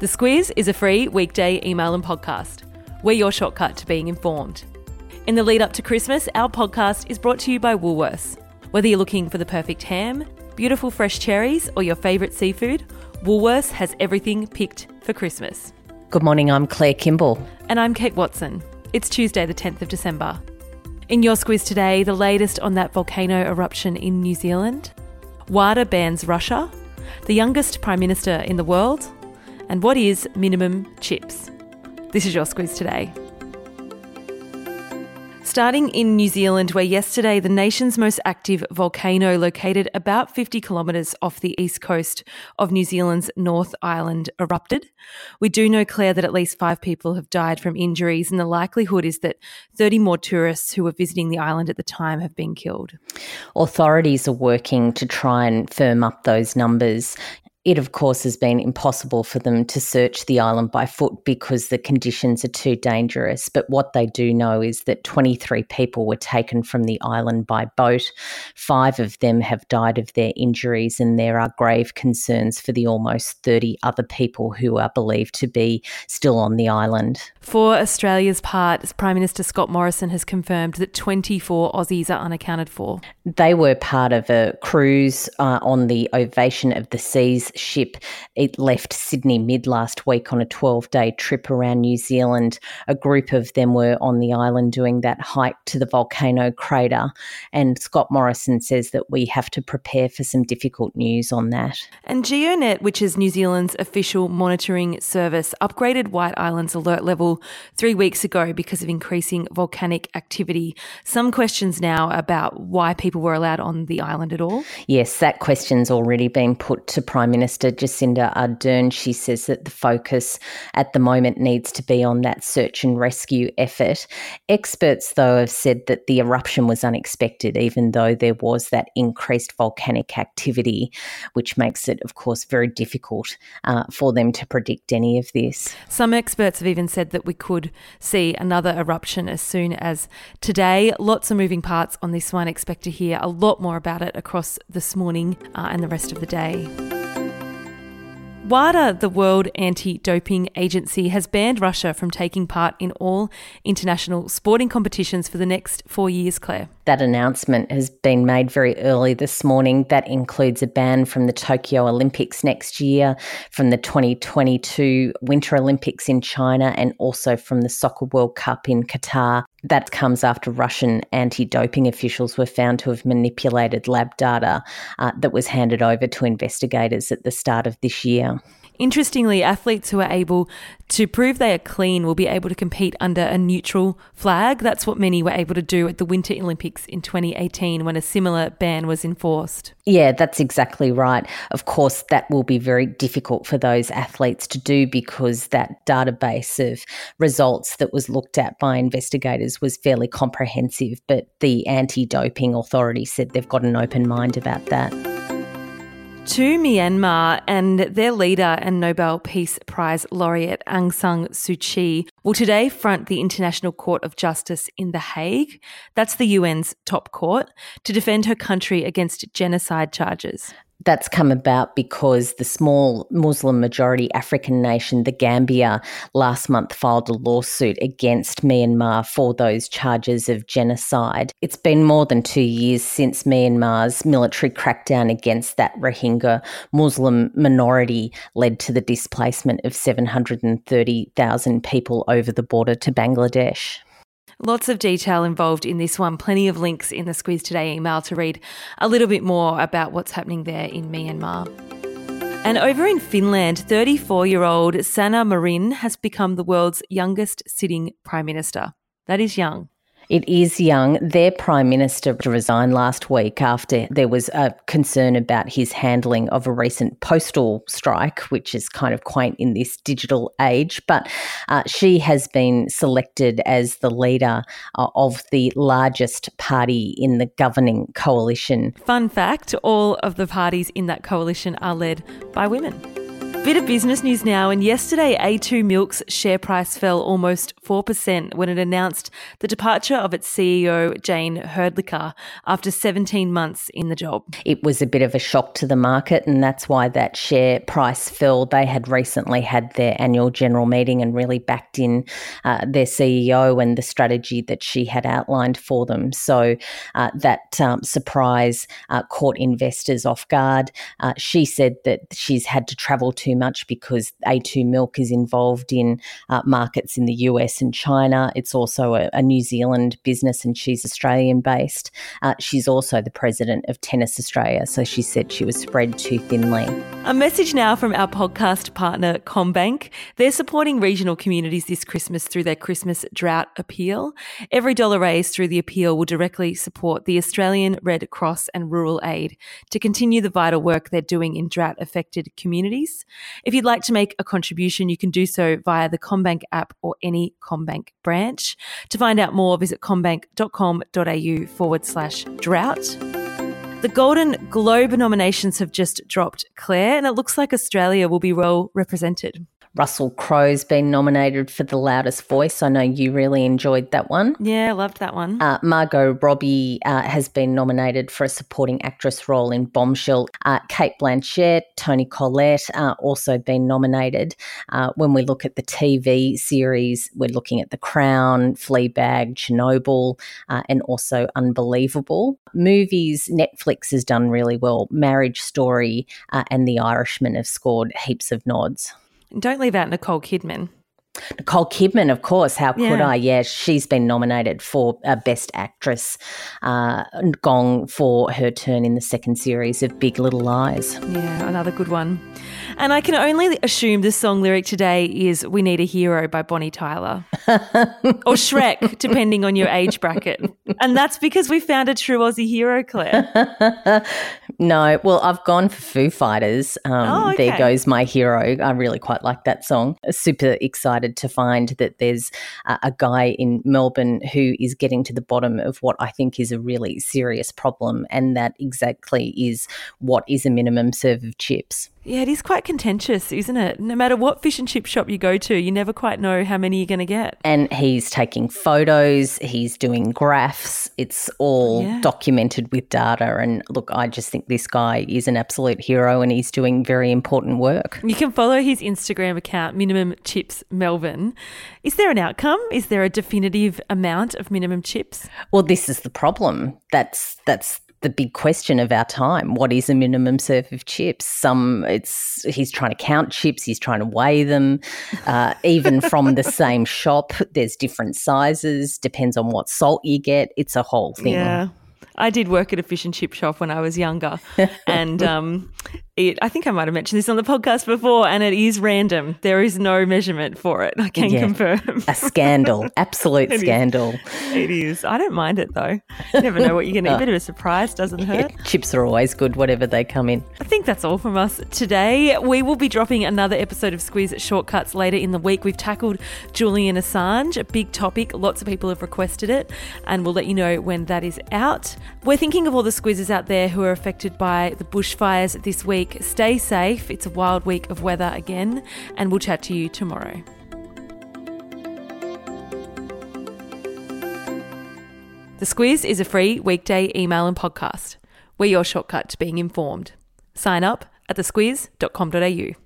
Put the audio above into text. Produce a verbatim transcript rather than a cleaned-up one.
The Squiz is a free weekday email and podcast. We're your shortcut to being informed. In the lead up to Christmas, our podcast is brought to you by Woolworths. Whether you're looking for the perfect ham, beautiful fresh cherries, or your favourite seafood, Woolworths has everything picked for Christmas. Good morning, I'm Claire Kimball. And I'm Kate Watson. It's Tuesday the tenth of December. In your Squiz today, the latest on that volcano eruption in New Zealand, WADA bans Russia, the youngest Prime Minister in the world, and what is minimum chips. This is your Squiz today. Starting in New Zealand, where yesterday the nation's most active volcano located about fifty kilometres off the east coast of New Zealand's North Island erupted. We do know, Claire, that at least five people have died from injuries, and the likelihood is that thirty more tourists who were visiting the island at the time have been killed. Authorities are working to try and firm up those numbers. It, of course, has been impossible for them to search the island by foot because the conditions are too dangerous. But what they do know is that twenty-three people were taken from the island by boat. Five of them have died of their injuries, and there are grave concerns for the almost thirty other people who are believed to be still on the island. For Australia's part, Prime Minister Scott Morrison has confirmed that twenty-four Aussies are unaccounted for. They were part of a cruise uh, on the Ovation of the Seas ship. It left Sydney mid last week on a twelve-day trip around New Zealand. A group of them were on the island doing that hike to the volcano crater, and Scott Morrison says that we have to prepare for some difficult news on that. And GeoNet, which is New Zealand's official monitoring service, upgraded White Island's alert level three weeks ago because of increasing volcanic activity. Some questions now about why people were allowed on the island at all. Yes, that question's already been put to Prime Minister Jacinda Ardern. She says that the focus at the moment needs to be on that search and rescue effort. Experts, though, have said that the eruption was unexpected, even though there was that increased volcanic activity, which makes it, of course, very difficult uh, for them to predict any of this. Some experts have even said that we could see another eruption as soon as today. Lots of moving parts on this one. Expect to hear a lot more about it across this morning uh, and the rest of the day. WADA, the World Anti-Doping Agency, has banned Russia from taking part in all international sporting competitions for the next four years, Claire. That announcement has been made very early this morning. That includes a ban from the Tokyo Olympics next year, from the twenty twenty-two Winter Olympics in China, and also from the Soccer World Cup in Qatar. That comes after Russian anti-doping officials were found to have manipulated lab data uh, that was handed over to investigators at the start of this year. Interestingly, athletes who are able to prove they are clean will be able to compete under a neutral flag. That's what many were able to do at the Winter Olympics in twenty eighteen when a similar ban was enforced. Yeah, that's exactly right. Of course, that will be very difficult for those athletes to do because that database of results that was looked at by investigators was fairly comprehensive, but the anti-doping authority said they've got an open mind about that. To Myanmar, and their leader and Nobel Peace Prize laureate Aung San Suu Kyi will today front the International Court of Justice in The Hague, that's the U N's top court, to defend her country against genocide charges. That's come about because the small Muslim majority African nation, the Gambia, last month filed a lawsuit against Myanmar for those charges of genocide. It's been more than two years since Myanmar's military crackdown against that Rohingya Muslim minority led to the displacement of seven hundred thirty thousand people over the border to Bangladesh. Lots of detail involved in this one. Plenty of links in the Squiz Today email to read a little bit more about what's happening there in Myanmar. And over in Finland, thirty-four-year-old Sanna Marin has become the world's youngest sitting Prime Minister. That is young. It is young. Their Prime Minister resigned last week after there was a concern about his handling of a recent postal strike, which is kind of quaint in this digital age. But uh, she has been selected as the leader uh, of the largest party in the governing coalition. Fun fact, all of the parties in that coalition are led by women. Bit of business news now, and yesterday A two Milk's share price fell almost four percent when it announced the departure of its C E O, Jane Hrdlicka, after seventeen months in the job. It was a bit of a shock to the market, and that's why that share price fell. They had recently had their annual general meeting and really backed in uh, their C E O and the strategy that she had outlined for them. So uh, that um, surprise uh, caught investors off guard. Uh, she said that she's had to travel too much because A two Milk is involved in uh, markets in the U S and China. It's also a, a New Zealand business, and she's Australian based. Uh, she's also the president of Tennis Australia, so she said she was spread too thinly. A message now from our podcast partner CommBank. They're supporting regional communities this Christmas through their Christmas Drought Appeal. Every dollar raised through the appeal will directly support the Australian Red Cross and Rural Aid to continue the vital work they're doing in drought-affected communities. If you'd like to make a contribution, you can do so via the CommBank app or any CommBank branch. To find out more, visit commbank.com.au forward slash drought. The Golden Globe nominations have just dropped, Claire, and it looks like Australia will be well represented. Russell Crowe's been nominated for The Loudest Voice. I know you really enjoyed that one. Yeah, I loved that one. Uh, Margot Robbie uh, has been nominated for a supporting actress role in Bombshell. Uh, Cate Blanchett, Toni Collette uh, also been nominated. Uh, when we look at the T V series, we're looking at The Crown, Fleabag, Chernobyl, uh, and also Unbelievable. Movies, Netflix has done really well. Marriage Story uh, and The Irishman have scored heaps of nods. Don't leave out Nicole Kidman. Nicole Kidman, of course. How could Yeah. I? Yeah, she's been nominated for uh, Best Actress, uh, Gong for her turn in the second series of Big Little Lies. Yeah, another good one. And I can only assume the song lyric today is We Need a Hero by Bonnie Tyler. Or Shrek, depending on your age bracket. And that's because we found a true Aussie hero, Claire. No, well, I've gone for Foo Fighters. Um, Oh, okay. There Goes My Hero. I really quite like that song. Super excited to find that there's uh, a guy in Melbourne who is getting to the bottom of what I think is a really serious problem, and that exactly is what is a minimum serve of chips. Yeah, it is quite contentious, isn't it? No matter what fish and chip shop you go to, you never quite know how many you're going to get. And he's taking photos, he's doing graphs, it's all Yeah. documented with data. And look, I just think this guy is an absolute hero and he's doing very important work. You can follow his Instagram account, Minimum Chips Melbourne. Is there an outcome? Is there a definitive amount of minimum chips? Well, this is the problem. That's that's the big question of our time. What is a minimum serve of chips? Some, it's he's trying to count chips, he's trying to weigh them. Uh, even from the same shop, there's different sizes, depends on what salt you get. It's a whole thing. Yeah. I did work at a fish and chip shop when I was younger, and um, it, I think I might have mentioned this on the podcast before, and it is random. There is no measurement for it. I can Yeah. confirm. A scandal, absolute It is. scandal. It is. I don't mind it though. You never know what you're going to eat. A bit of a surprise doesn't hurt. Chips are always good, whatever they come in. I think that's all from us today. We will be dropping another episode of Squiz Shortcuts later in the week. We've tackled Julian Assange, a big topic. Lots of people have requested it, and we'll let you know when that is out. We're thinking of all the squizzers out there who are affected by the bushfires this week. Stay safe. It's a wild week of weather again, and we'll chat to you tomorrow. The Squiz is a free weekday email and podcast. We're your shortcut to being informed. Sign up at the squiz dot com dot a u.